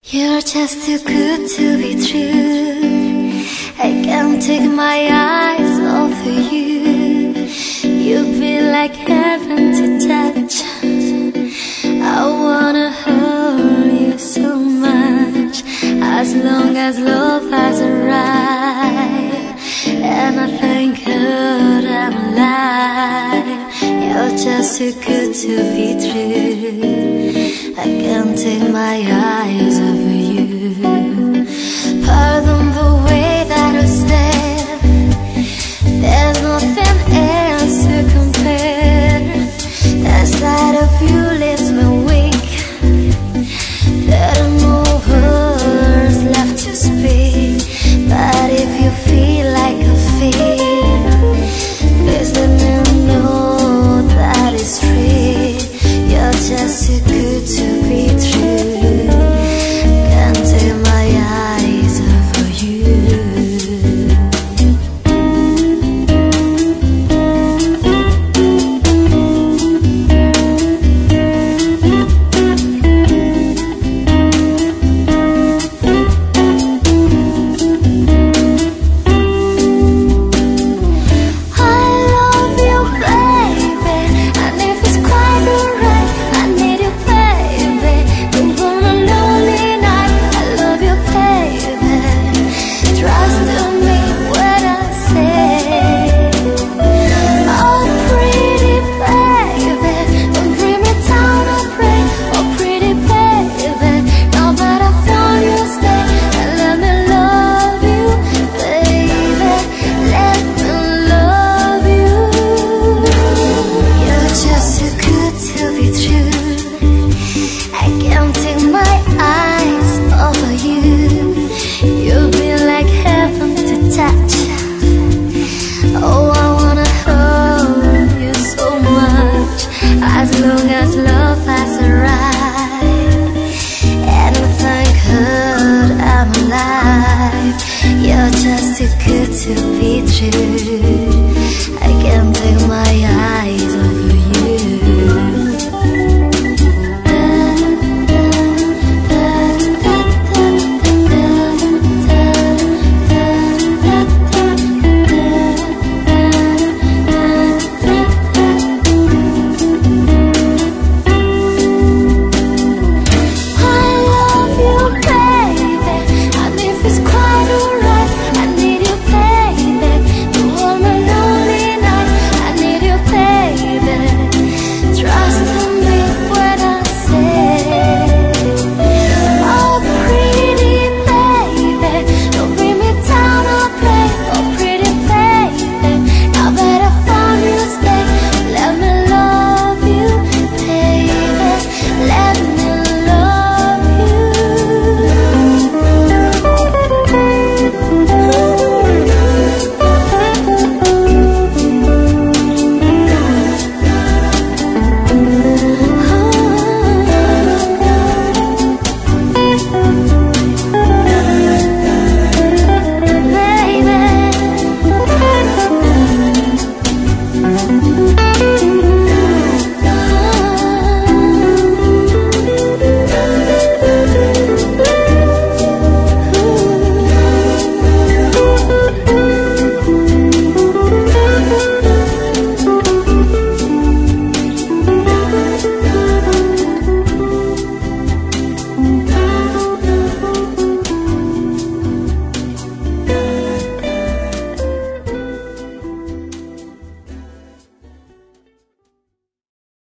You're just too good to be true. I can't take my eyes off of you. You feel like heaven to touch. I wanna hold you so much. As long as love has arrived, and I thank God I'm alive. You're just too good to be true. I can't take my eyes off